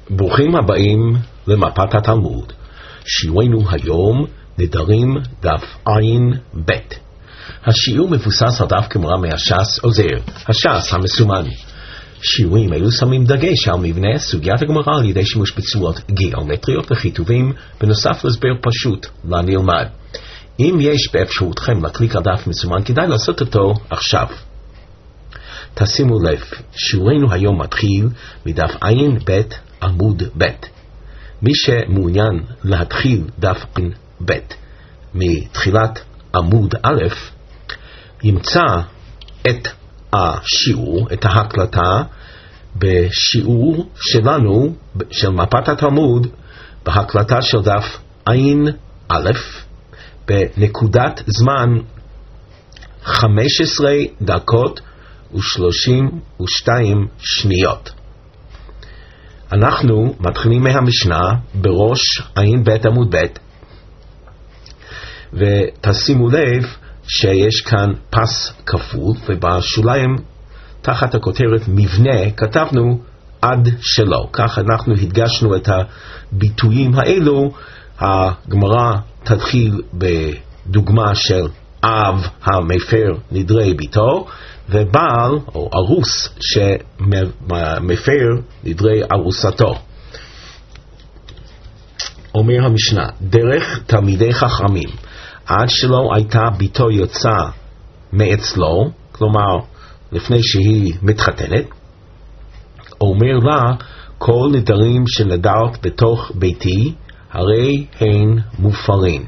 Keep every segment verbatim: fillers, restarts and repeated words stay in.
ברוכים הבאים למפת התלמוד. שיעורנו היום נדרים דף עין ב'. השיעור מבוסס על דף גמרא מהש"ס עוזר, הש"ס המסומן. שיעורים אלו שמים דגש על מבנה סוגיית הגמרא על ידי שימוש בצורות גיאומטריות וכיתובים, בנוסף להסבר פשוט לנלמד. אם יש באפשרותכם להקליק על דף מסומן, כדאי לעשות אותו עכשיו. תשימו לב, שיעורנו היום מתחיל מדף עין ב' עמוד ב'. מי שמעוניין להתחיל דף עין ב' מתחילת עמוד א', ימצא את השיעור, את ההקלטה, בשיעור שלנו, של מפת התלמוד, בהקלטה של דף עין א', בנקודת זמן חמש עשרה דקות ושלושים ושתיים שניות. אנחנו מתחילים מהמשנה בראש עין ב' עמוד ב', ותשימו לב שיש כאן פס כפול, ובשוליים תחת הכותרת מבנה כתבנו עד שלא. כך אנחנו הדגשנו את הביטויים האלו. הגמרא תתחיל בדוגמה של אב המפר נדרי ביתו, ובעל או ארוס שמפר נדרי ארוסתו. אומר המשנה, דרך תלמידי חכמים, עד שלא הייתה ביתו יוצא מאצלו, כלומר לפני שהיא מתחתנת, אומר לה, כל נדרים שנדרת בתוך ביתי, הרי הן מופרים.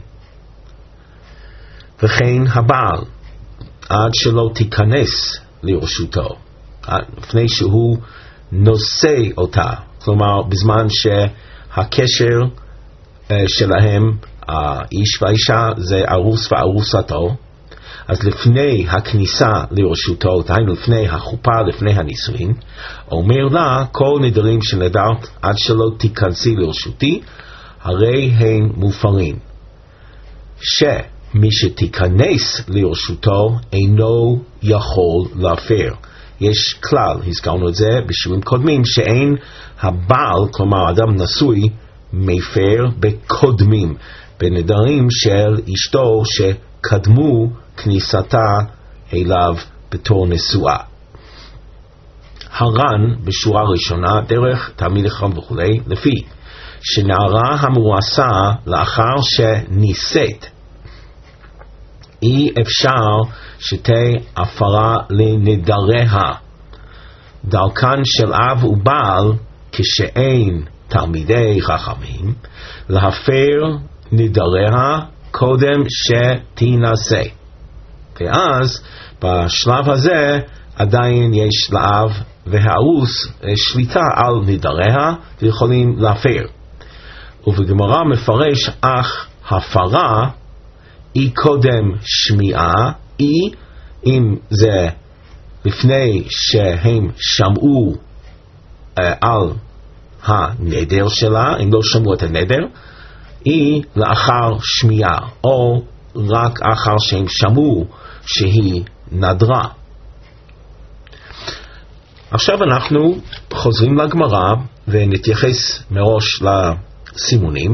וכן הבעל, עד שלא תיכנס לרשותו, לפני שהוא נושא אותה, כלומר בזמן שהקשר שלהם, האיש והאישה, זה ארוס וארוסתו, אז לפני הכניסה לרשותו, דהיינו לפני החופה, לפני הנישואין, אומר לה, כל נדרים שנדרת עד שלא תיכנסי לרשותי, הרי הן מופרים. שמי שתיכנס לרשותו אינו יכול להפר. יש כלל, הזכרנו את זה בשיעורים קודמים, שאין הבעל, כלומר אדם נשוי, מפר בקודמים, בנדרים של אשתו שקדמו כניסתה אליו בתור נשואה. הר"ן בשורה ראשונה, דרך תלמיד חכם וכו', לפי שנערה המואסה לאחר שנישאת, אי אפשר שתהיה הפרה לנדריה. דרכן של אב ובעל, כשאין תלמידי חכמים, להפר נדריה קודם שתינשא. ואז בשלב הזה עדיין יש לאב והארוס שליטה על נדריה ויכולים להפר. ובגמרא מפרש, אך הפרה היא קודם שמיעה, היא אם זה לפני שהם שמעו אה, על הנדר שלה, אם לא שמעו את הנדר, היא לאחר שמיעה, או רק אחר שהם שמעו שהיא נדרה. עכשיו אנחנו חוזרים לגמרא ונתייחס מראש לסימונים.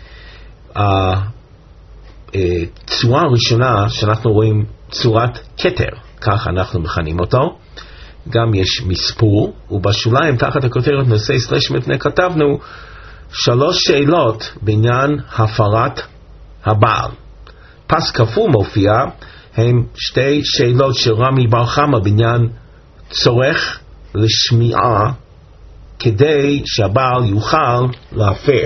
הצורה הראשונה שאנחנו רואים, צורת כתר, כך אנחנו מכנים אותו, גם יש מספור, ובשוליים תחת הכותרת נושא סלש מפנה כתבנו שלוש שאלות בעניין הפרת הבעל. פס כפול מופיע, הם שתי שאלות של רמי בר חמא בעניין צורך לשמיעה כדי שהבעל יוכל להפר.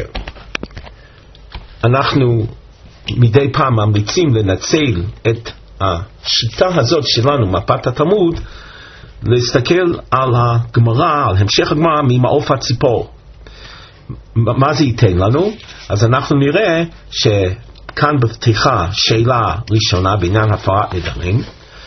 אנחנו מדי פעם ממליצים לנצל את השיטה הזאת שלנו, מפת התלמוד, להסתכל על הגמרא, על המשך הגמרא ממעוף הציפור. מה זה ייתן לנו? אז אנחנו נראה שכאן בפתיחה שאלה ראשונה בעניין הפרת נדרים,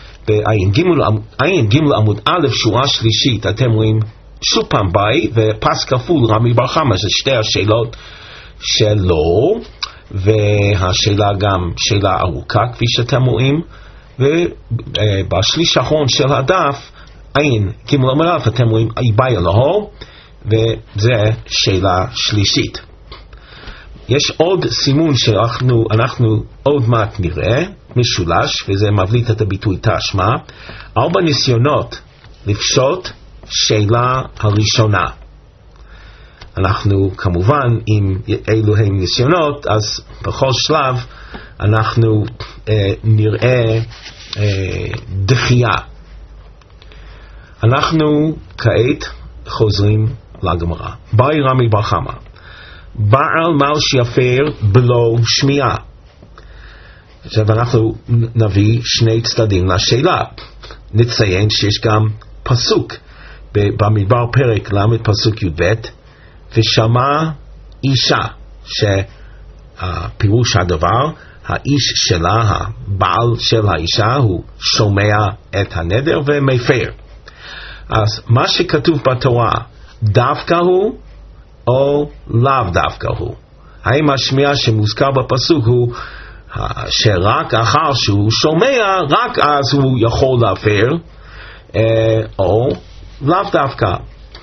בעין ג' עמוד א' שורה שלישית אתם רואים שוב פעם ביי ופס כפול רמי בר חמא, זה שתי השאלות שלו, והשאלה גם שאלה ארוכה כפי שאתם רואים, ובשליש האחרון של הדף עין ג' עמוד א' אתם רואים איבאי אלוהו, וזה שאלה שלישית. יש עוד סימון שאנחנו אנחנו עוד מעט נראה, משולש, וזה מבליט את הביטוי תשמע, ארבע ניסיונות לפשוט שאלה הראשונה. אנחנו כמובן, אם אלו הם ניסיונות, אז בכל שלב אנחנו אה, נראה אה, דחייה. אנחנו כעת חוזרים לגמרא. באי רמי בר חמא, בעל מל שיפר בלא שמיעה. עכשיו אנחנו נביא שני צדדים לשאלה. נציין שיש גם פסוק במדבר פרק ל' פסוק י"ב, ושמע אישה, שהפירוש הדבר, האיש שלה, הבעל של האישה, הוא שומע את הנדר ומפר. אז מה שכתוב בתורה, דווקא הוא או לאו דווקא הוא? האם השמיעה שמוזכר בפסוק הוא שרק אחר שהוא שומע, רק אז הוא יכול להפר, או לאו דווקא?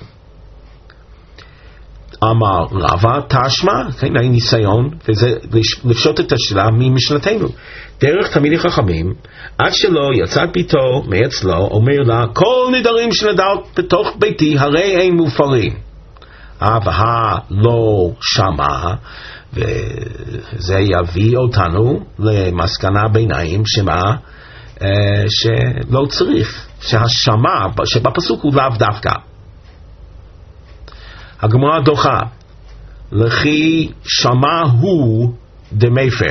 אמר רבא תשמע, כן, היה ניסיון, וזה לפשוט את השאלה ממשנתנו. דרך תלמידי חכמים, עד שלא יצאת ביתו מאצלו, אומר לה, כל נדרים שנדרת בתוך ביתי, הרי אין מופרים. והה לא שמע, וזה יביא אותנו למסקנה ביניים, שמה? שלא צריך, שהשמע שבפסוק הוא לאו דווקא. הגמרא דוחה, לכי שמע הוא דמפר.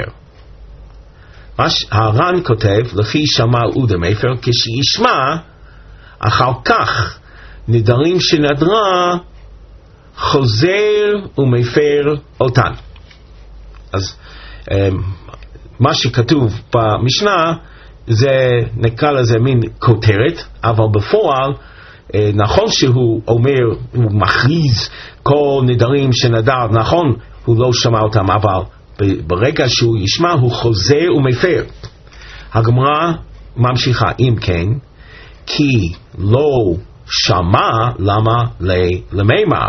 הר"ן כותב, לכי שמע הוא דמפר, כשישמע אחר כך נדרים שנדרה חוזר ומפר אותן. אז מה שכתוב במשנה זה נקרא לזה מין כותרת, אבל בפועל נכון שהוא אומר, הוא מכריז כל נדרים שנדר, נכון, הוא לא שמע אותם, אבל ברגע שהוא ישמע הוא חוזר ומפר. הגמרא ממשיכה, אם כן, כי לא שמע, למה למימר?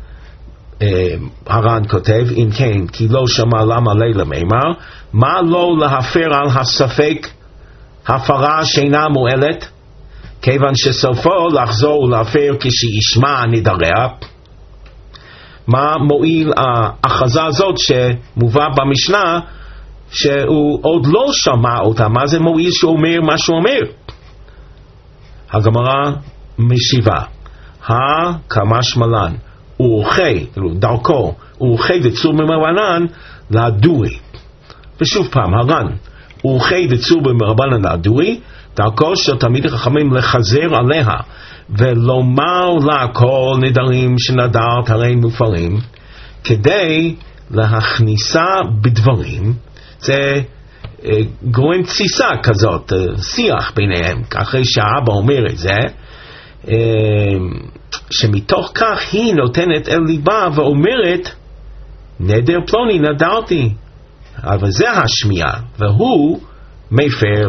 הר"ן כותב, אם כן, כי לא שמע, למה למימר? מה לא להפר על הספק הפרה שאינה מועלת? כיוון שסופו לחזור ולהפר כשישמע נדריה. מה מועיל ההכרזה הזאת שמובא במשנה שהוא עוד לא שמע אותה? מה זה מועיל שהוא אומר מה שהוא אומר? הגמרא משיבה, כמשמע לן, אורחי, דרכו, אורחי דצור במרבנן להדורי. ושוב פעם, הר"ן, אורחי דצור במרבנן להדורי, דרכו של תלמידי חכמים לחזר עליה ולומר לה כל נדרים שנדרת הרי מופרים, כדי להכניסה בדברים. זה גורם תסיסה כזאת, שיח ביניהם, אחרי שהאבא אומר את זה, שמתוך כך היא נותנת אל ליבה ואומרת, נדר פלוני נדרתי, אבל זה השמיעה, והוא מפר.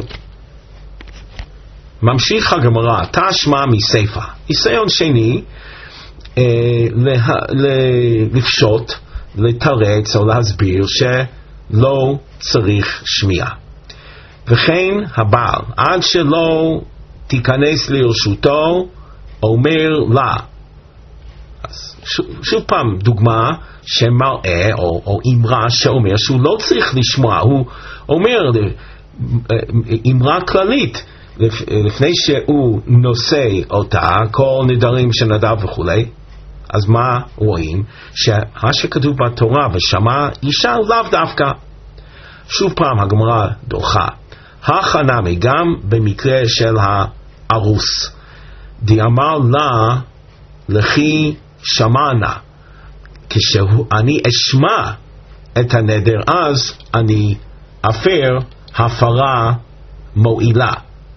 ממשיך הגמרא, תשמע מסיפא, ניסיון שני, אה, לה, לפשוט, לתרץ או להסביר שלא צריך שמיעה. וכן הבעל, עד שלא תיכנס לרשותו, אומר לה. אז שוב, שוב פעם דוגמה שמראה או, או אמרה שאומר שהוא לא צריך לשמוע, הוא אומר אמרה כללית, לפני שהוא נושא אותה, כל נדרים שנדב וכו'. אז מה רואים? שמה שכתוב בתורה ושמע אישה לאו דווקא. שוב פעם הגמרא דוחה, החנמי גם במקרה של הארוס, דיאמר לה לכי שמענה, כשאני אשמע את הנדר אז אני אפר הפרה מועילה.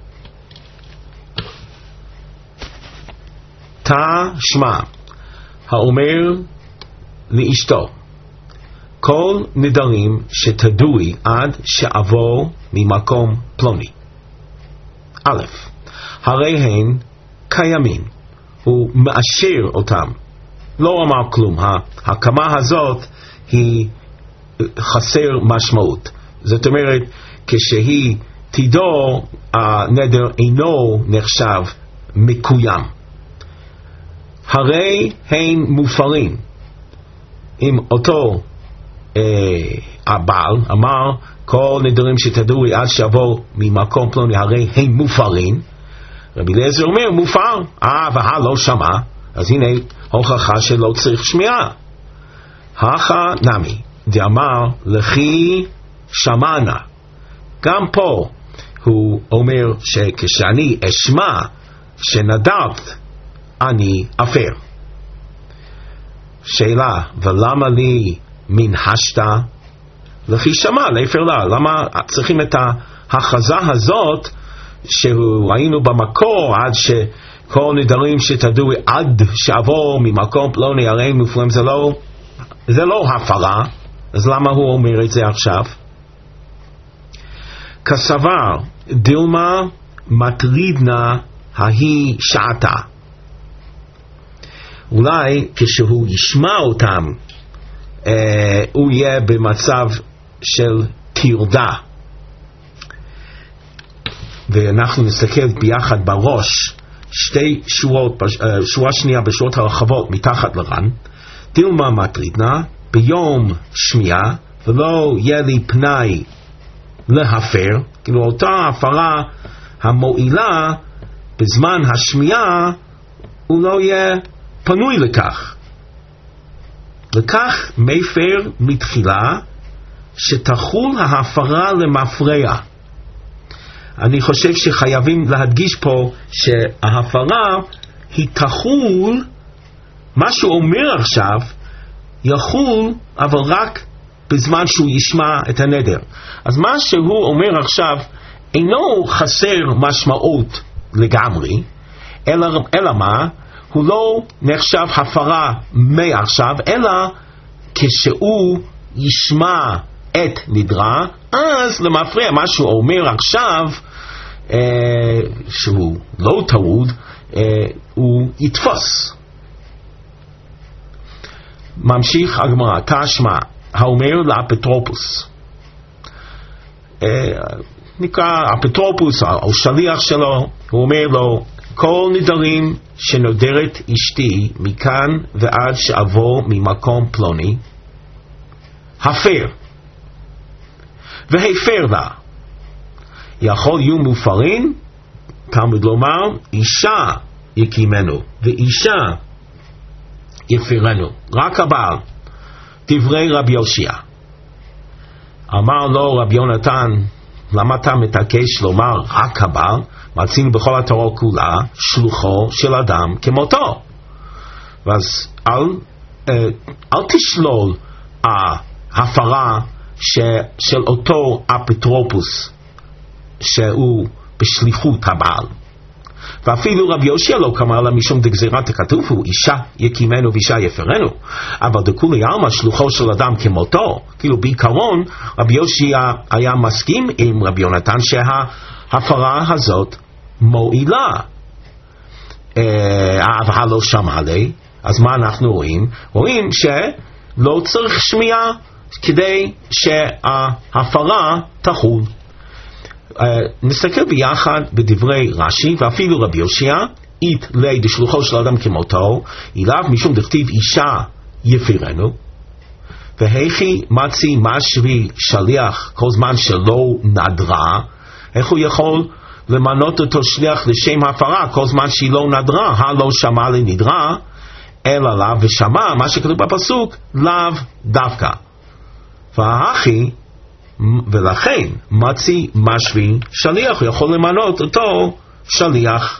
תשמע, האומר לאשתו, כל נדרים שתדעי עד שעבור ממקום פלוני. א', הרי הן קיימים, הוא מאשר אותם, לא אמר כלום. ההקמה הזאת היא חסר משמעות. זאת אומרת, כשהיא תדור, הנדר אינו נחשב מקוים. הרי הם מופרים. אם אותו אה, הבעל אמר, כל נדרים שתדורי עד שעבור ממקום פלוני, הרי הם מופרים, רבי אליעזר אומר, מופר. אה, והא לא שמע, אז הנה הוכחה שלא צריך שמיעה. הכא נמי, דאמר לכי שמענה. גם פה הוא אומר שכשאני אשמע שנדרת, אני אפר. שאלה, ולמה לי מנהשת? לכי שמע, להפר לה. למה צריכים את ההכרזה הזאת שראינו במקור, עד שכל נדרים שתדעו עד שעבור ממקום פלוני הרי מופרים, זה לא, זה לא הפרה, אז למה הוא אומר את זה עכשיו? כסבר דילמה מטרידנה ההיא שעתה. אולי כשהוא ישמע אותם אה, הוא יהיה במצב של תרדה. ואנחנו נסתכל ביחד בראש שתי שורות, שורה שנייה בשורות הרחבות מתחת לרן. דילמה מטרידנה, ביום שמיעה ולא יהיה לי פנאי להפר, כאילו אותה הפרה המועילה בזמן השמיעה הוא לא יהיה פנוי לכך. לכך מפר מתחילה שתחול ההפרה למפרע. אני חושב שחייבים להדגיש פה שההפרה היא תחול, מה שהוא אומר עכשיו יחול אבל רק בזמן שהוא ישמע את הנדר. אז מה שהוא אומר עכשיו אינו חסר משמעות לגמרי, אלא, אלא מה? הוא לא נחשב הפרה מעכשיו, אלא כשהוא ישמע את נדרה, אז למפרע מה שהוא אומר עכשיו, אה, שהוא לא טרוד, אה, הוא יתפוס. ממשיך הגמרא, תשמע, האומר לאפוטרופוס, אה, נקרא אפוטרופוס או שליח שלו, הוא אומר לו, כל נדרים שנודרת אשתי מכאן ועד שעבור ממקום פלוני, הפר, והפר לה. יכול יהיו מופרים, תלמוד לומר, אישה יקימנו, ואישה יפרנו. רק הבעל. דברי רבי יושיע. אמר לו רבי יונתן, למה אתה מתעקש לומר רק הבעל? מצינו בכל התורה כולה שלוחו של אדם כמותו. ואז אל, אל תשלול ההפרה ש, של אותו אפוטרופוס שהוא בשליחות הבעל. ואפילו רבי יושיע לא קמא לה משום דגזירת הכתוב הוא אישה יקימנו ואישה יפרנו, אבל דכולי עלמא שלוחו של אדם כמותו. כאילו בעיקרון רבי יושיע היה מסכים עם רבי יונתן שההפרה הזאת מועילה. אהבה לא שמע לי, אז מה אנחנו רואים? רואים שלא צריך שמיעה כדי שההפרה תחול. Uh, נסתכל ביחד בדברי רש"י, ואפילו רבי יושיע אית לי דשלוחו של אדם כמותו, אליו משום דכתיב אישה יפרנו, והיכי מצי משרי שליח כל זמן שלא נדרה, איך הוא יכול למנות אותו שליח לשם הפרה כל זמן שהיא לא נדרה? הלא שמע לנדרה אלא לאו, ושמע מה שכתוב בפסוק לאו דווקא. והכי ולכן מצי משרי שליח, הוא יכול למנות אותו שליח.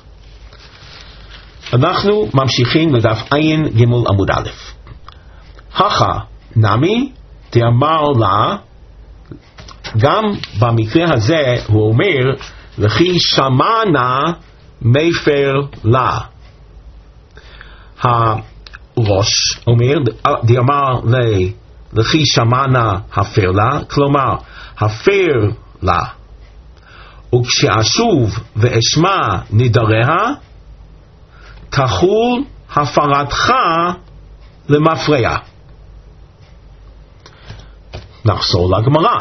אנחנו ממשיכים לדף עין גמול עמוד א'. הכא נמי דאמר לה, גם במקרה הזה הוא אומר לכי שמענה מפר לה. הראש אומר דאמר לי לכי שמענה הפר לה, כלומר הפר לה, וכשאשוב ואשמע נדריה תחול הפרתך למפרע. נחזור לגמרא.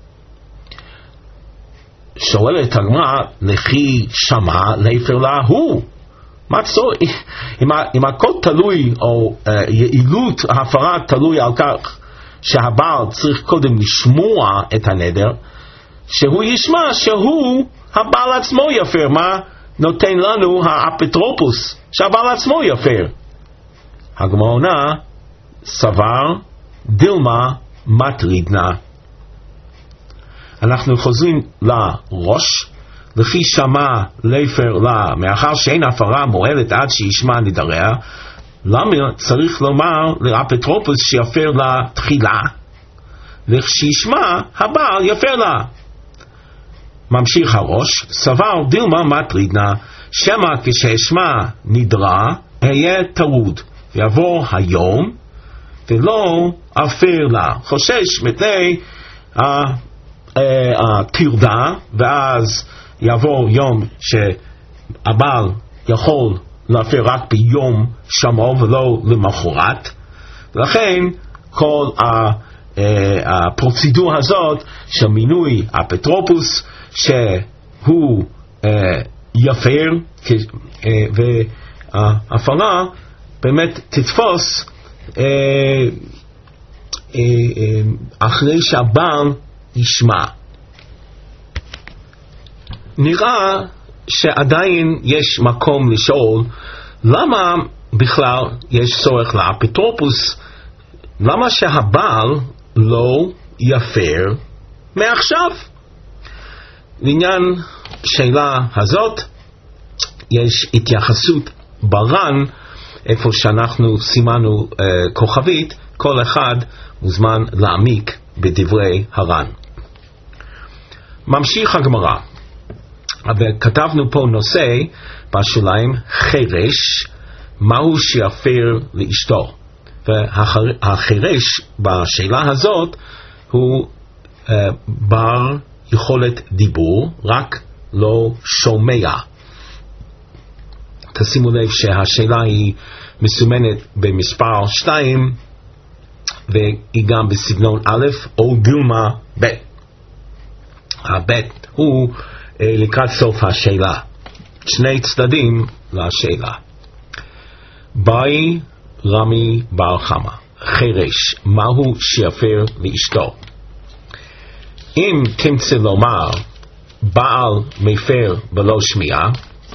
שואלת הגמרא, לכי שמע להפר לה הוא. מה צורך? אם, אם הכל תלוי, או uh, יעילות ההפרה תלוי על כך שהבעל צריך קודם לשמוע את הנדר, שהוא ישמע שהוא הבעל עצמו יפר. מה נותן לנו האפוטרופוס שהבעל עצמו יפר? הגמרא עונה, סבר דילמה מטרידנה. אנחנו חוזרים לראש, לפי שמע להפר לה, מאחר שאין הפרה מועלת עד שישמע נדריה, למה צריך לומר לאפוטרופוס שיפר לה תחילה, וכשישמע הבעל יפר לה? ממשיך הראש, סבר דילמה מטרידנה, שמא כשאשמע נדרה אהיה טרוד, ויעבור היום ולא אפר לה. חושש מפני הטרדה, ואז יעבור יום שהבעל יכול להפר רק ביום שמעו ולא למחרת, ולכן כל הפרוצדורה הזאת של מינוי אפוטרופוס שהוא יפר, וההפרה באמת תתפוס אחרי שהבעל ישמע. נראה שעדיין יש מקום לשאול למה בכלל יש צורך לאפוטרופוס, למה שהבעל לא יפר מעכשיו? לעניין שאלה הזאת יש התייחסות בר"ן, איפה שאנחנו סימנו uh, כוכבית, כל אחד מוזמן להעמיק בדברי הר"ן. ממשיך הגמרא, וכתבנו פה נושא בשוליים, חרש, מהו שיפר לאשתו. והחרש בשאלה הזאת הוא uh, בר יכולת דיבור, רק לא שומע. תשימו לב שהשאלה היא מסומנת במספר שתיים, והיא גם בסגנון א' או דילמה ב'. הב' הוא אה, לקראת סוף השאלה. שני צדדים לשאלה. באי רמי בר חמא, חרש, מהו שיפר לאשתו? אם תמצא לומר בעל מפר בלא שמיעה,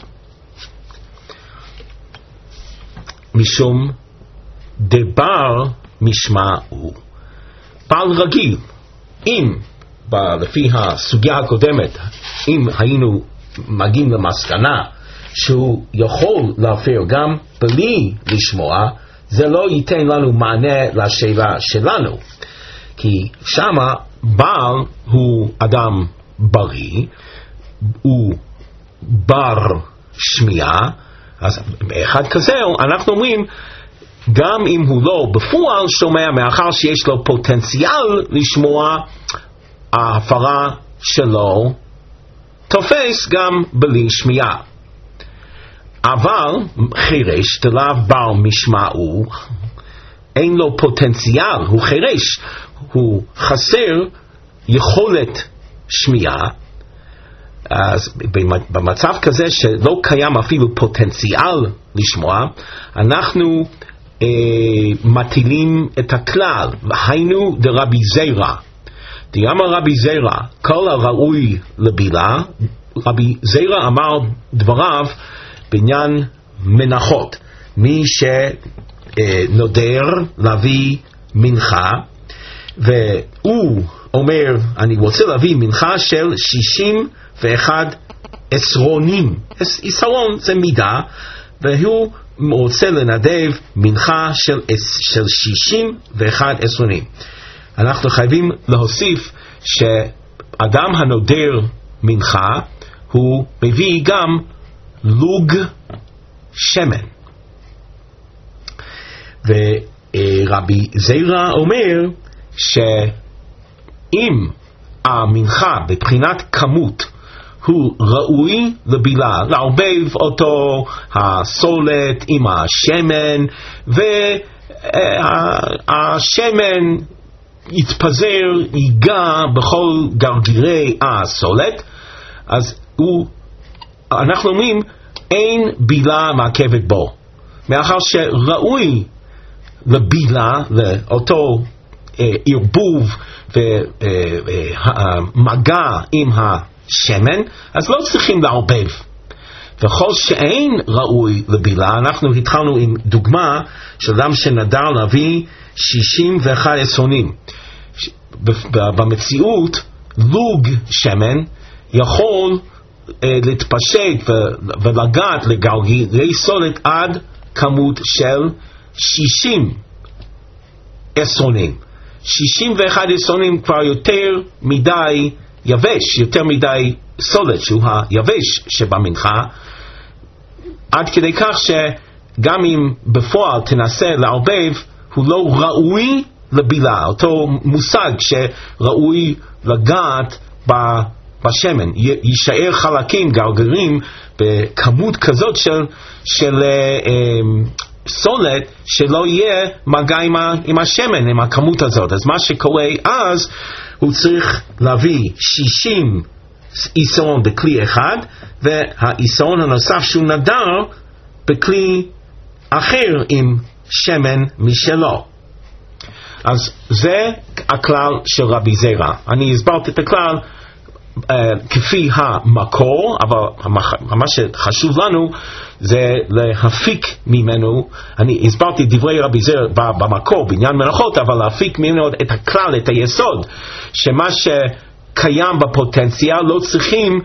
משום דבר משמע הוא בעל רגיל. אם לפי הסוגיה הקודמת, אם היינו מגיעים למסקנה שהוא יכול להפר גם בלי לשמוע, זה לא ייתן לנו מענה לשאלה שלנו, כי שמה בעל הוא אדם בריא, הוא בר שמיעה, אז באחד כזה אנחנו אומרים גם אם הוא לא בפועל שומע, מאחר שיש לו פוטנציאל לשמוע, ההפרה שלו תופס גם בלי שמיעה. אבל חירש תלאו בר משמעו, אין לו פוטנציאל, הוא חירש, הוא חסר יכולת שמיעה. אז במצב כזה שלא קיים אפילו פוטנציאל לשמוע, אנחנו אה, מטילים את הכלל, היינו דרבי זירא. דאמר רבי זירא, כל הראוי לבילה, רבי זירא אמר דבריו בעניין מנחות. מי שנודר להביא מנחה, והוא אומר, אני רוצה להביא מנחה של שישים ואחד עשרונים. עשרון זה מידה, והוא רוצה לנדב מנחה של, של שישים ואחד עשרונים. אנחנו חייבים להוסיף שאדם הנודר מנחה, הוא מביא גם לוג שמן. ורבי זירא אומר שאם המנחה בבחינת כמות הוא ראוי לבילה, לערבב אותו הסולת עם השמן, השמן יתפזר, ייגע בכל גרגירי הסולת, אז הוא, אנחנו אומרים, אין בילה מעכבת בו. מאחר שראוי לבילה, לאותו ערבוב ומגע עם השמן, אז לא צריכים לערבב. וכל שאין ראוי לבילה, אנחנו התחלנו עם דוגמה של אדם שנדר להביא שישים ואחד עשרונים. במציאות לוג שמן יכול להתפשט ולגעת לגרגירי סולת עד כמות של שישים עשרונים. שישים ואחד עשרונים כבר יותר מדי יבש, יותר מדי סולת שהוא היבש שבמנחה, עד כדי כך שגם אם בפועל תנסה לערבב, הוא לא ראוי לבילה. אותו מושג שראוי לגעת בשמן, יישאר חלקים, גרגרים, בכמות כזאת של, של uh, סולת, שלא יהיה מגע עם, עם השמן, עם הכמות הזאת. אז מה שקורה אז, הוא צריך להביא שישים עיסרון בכלי אחד, והעיסרון הנוסף שהוא נדר בכלי אחר עם שמן משלו. אז זה הכלל של רבי זירא. אני הסברתי את הכלל uh, כפי המקור, אבל מה שחשוב לנו זה להפיק ממנו. אני הסברתי דברי רבי זירא במקור בעניין מלאכות, אבל להפיק ממנו את הכלל, את היסוד, שמה שקיים בפוטנציאל לא צריכים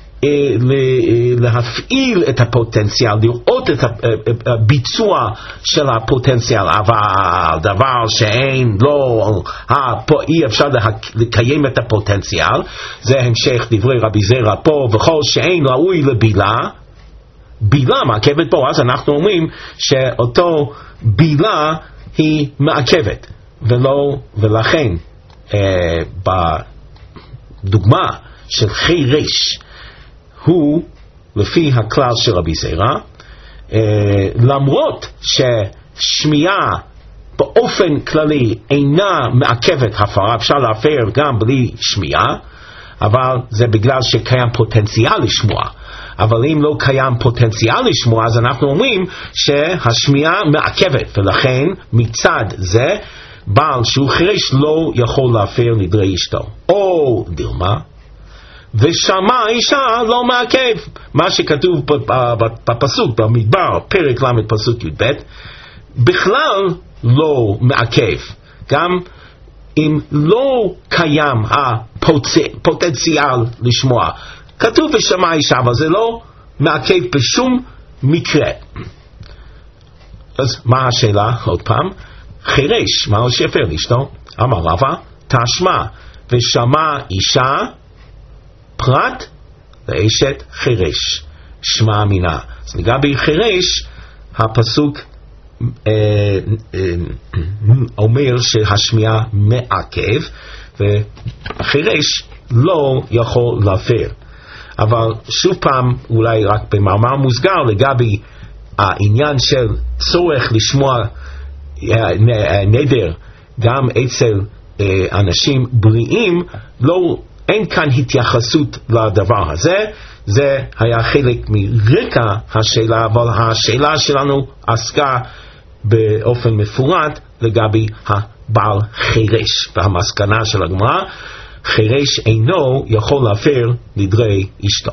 להפעיל את הפוטנציאל, לראות את הביצוע של הפוטנציאל, אבל דבר שאין, לא, אי אפשר לקיים את הפוטנציאל, זה המשך דברי רבי זירא פה, וכל שאין ראוי לבילה, בילה מעכבת בו. אז אנחנו אומרים שאותו בילה היא מעכבת, ולא, ולכן אה, בדוגמה של חירש, הוא, לפי הכלל של רבי זירא, אה, למרות ששמיעה באופן כללי אינה מעכבת הפרה, אפשר להפר גם בלי שמיעה, אבל זה בגלל שקיים פוטנציאל לשמוע. אבל אם לא קיים פוטנציאל לשמוע, אז אנחנו אומרים שהשמיעה מעכבת, ולכן מצד זה בעל שהוא חירש לא יכול להפר נדרי אשתו. או דילמה, ושמע אישה לא מעכב, מה שכתוב בפסוק במדבר, פרק למד פסוק י"ב, בכלל לא מעכב, גם אם לא קיים הפוטנציאל לשמוע. כתוב ושמע אישה, אבל זה לא מעכב בשום מקרה. אז מה השאלה? עוד פעם, חירש, מה הוא שפר לאשתו? אמר רבא, תשמע ושמע אישה פרט לאשת חירש, שמע מינה. אז לגבי חירש, הפסוק אה, אה, אומר שהשמיעה מעכב, וחירש לא יכול להפר. אבל שוב פעם, אולי רק במאמר מוסגר, לגבי העניין של צורך לשמוע נדר גם אצל אנשים בריאים, לא, אין כאן התייחסות לדבר הזה. זה היה חלק מרקע השאלה, אבל השאלה שלנו עסקה באופן מפורט לגבי הבעל חירש, והמסקנה של הגמרא, חירש אינו יכול להפר נדרי אשתו.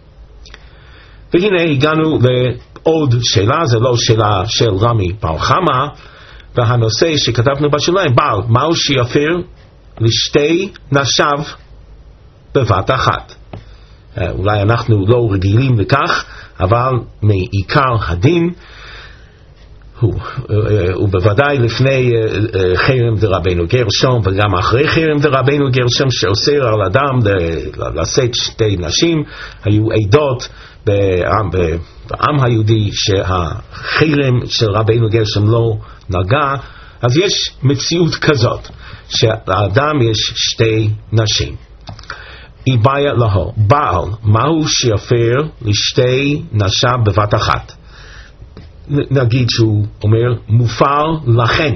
והנה הגענו לעוד שאלה, זה לא שאלה של רמי בר חמא, והנושא שכתבנו בשוליים, בעל מהו שיפר לשתי נשיו בבת אחת. אולי אנחנו לא רגילים לכך, אבל מעיקר הדין הוא, הוא בוודאי לפני חרם דרבנו גרשום, וגם אחרי חרם דרבנו גרשום, שאוסר על אדם לשאת שתי נשים. היו עדות בעם, בעם היהודי שהחרם של רבנו גרשום לא נגע. אז יש מציאות כזאת, שלאדם יש שתי נשים. איביה להו, בעל מהו שיפר לשתי נשיו בבת אחת? נגיד שהוא אומר מופר לכן.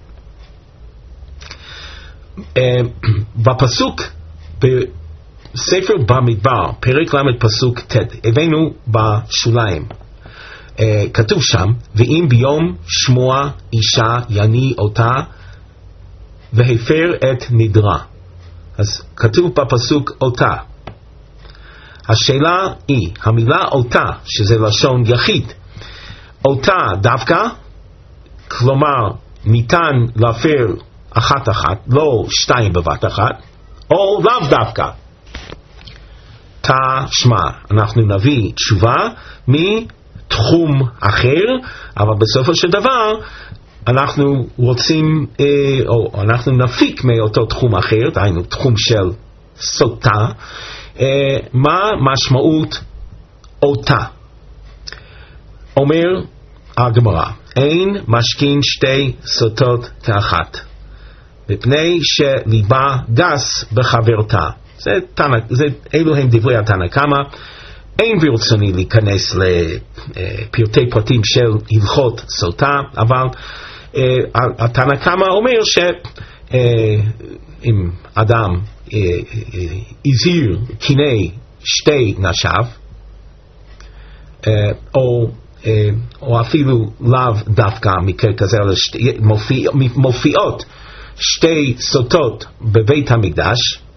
בפסוק בספר במדבר, פרק למד פסוק ת', הבאנו בשוליים, כתוב שם, ואם ביום שמוע אישה יני אותה והפר את נדרה. אז כתוב בפסוק אותה. השאלה היא, המילה אותה, שזה לשון יחיד, אותה דווקא, כלומר ניתן להפר אחת אחת, לא שתיים בבת אחת, או לאו דווקא. תשמע, אנחנו נביא תשובה מתחום אחר, אבל בסופו של דבר אנחנו רוצים, או אנחנו נפיק מאותו תחום אחר, דהיינו תחום של סוטה, מה משמעות אותה? אומר הגמרא, אין משכין שתי סוטות כאחת, מפני שליבה גס בחברתה. זה, זה, אלו הם דברי התנא קמא. אין ברצוני להיכנס לפרטי פרטים של הלכות סוטה, אבל התנא קמא אומר שאם אדם הזהיר קני שתי נשיו, או, או אפילו לאו דווקא מקרה כזה, מופיע, מופיעות שתי סוטות בבית המקדש,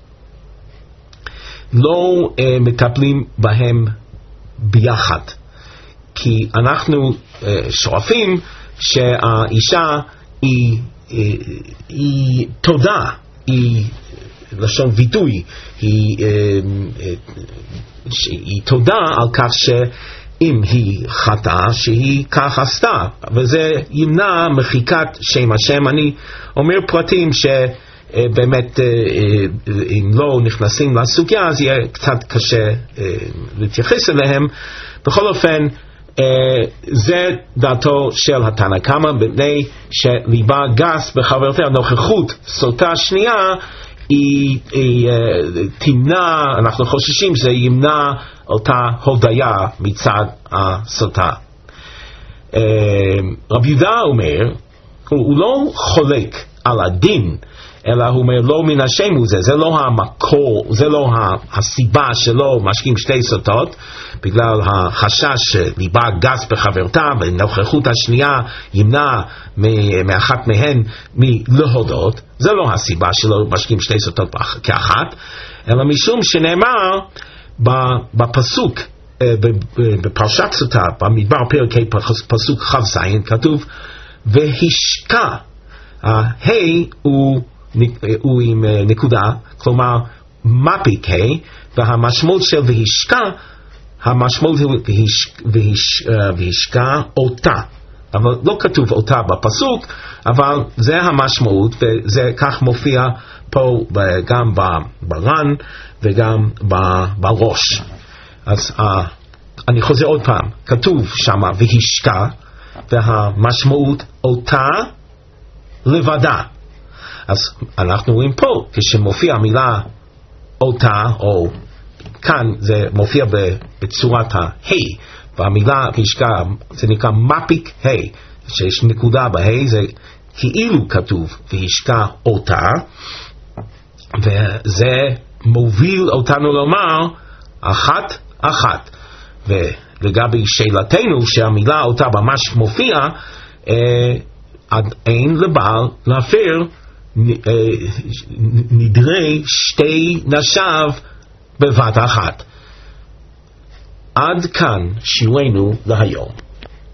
לא uh, מטפלים בהם ביחד, כי אנחנו uh, שואפים שהאישה היא, uh, היא תודה, היא לשון וידוי, היא, uh, uh, היא תודה על כך שאם היא חטאה שהיא כך עשתה, וזה ימנע מחיקת שם השם. אני אומר פרטים ש באמת אם לא נכנסים לסוגיה אז יהיה קצת קשה להתייחס אליהם. בכל אופן זה דעתו של התנא קמא, מפני שליבה גס בחברתה, נוכחות סוטה שנייה היא, היא תמנע, אנחנו חוששים שזה ימנע אותה הודיה מצד הסוטה. רב יהודה אומר, הוא לא חולק על הדין, אלא הוא אומר לא מן השם הוא זה, זה לא המקור, זה לא הסיבה שלא משקים שתי סוטות, בגלל החשש שליבה גס בחברתה ונוכחות השנייה ימנע מאחת מהן מלהודות. זה לא הסיבה שלא משקים שתי סוטות כאחת, אלא משום שנאמר בפסוק בפרשת סוטה במדבר פרק פסוק ח' כתוב והשקע, ההי הוא הוא עם נקודה, כלומר מפיק ה', והמשמעות של והשקע, המשמעות הוא והשקע אותה, אבל לא כתוב אותה בפסוק, אבל זה המשמעות, וזה כך מופיע פה גם בר"ן וגם בראש. אז אני חוזר עוד פעם, כתוב שמה והשקע, והמשמעות אותה לבדה. אז אנחנו רואים פה, כשמופיע המילה אותה, או כאן זה מופיע בצורת ה-ה', והמילה השקע זה נקרא מפיק ה', שיש נקודה בה-ה', זה כאילו כתוב והשקע אותה, וזה מוביל אותנו לומר אחת אחת. ולגבי שאלתנו שהמילה אותה ממש מופיע, אה, אין לבעל להפר נדרי שתי נשיו בבת אחת. עד כאן שיעורנו להיום.